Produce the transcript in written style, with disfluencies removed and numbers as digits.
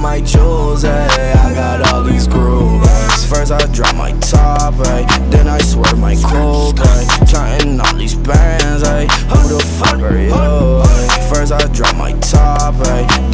my jewels, ayy. I got all these grooves. First I drop my top, ayy. Then I swerve my coupe, ayy. Counting all these bands, ayy. Who the fuck are you, ayy? First I drop my top, ayy.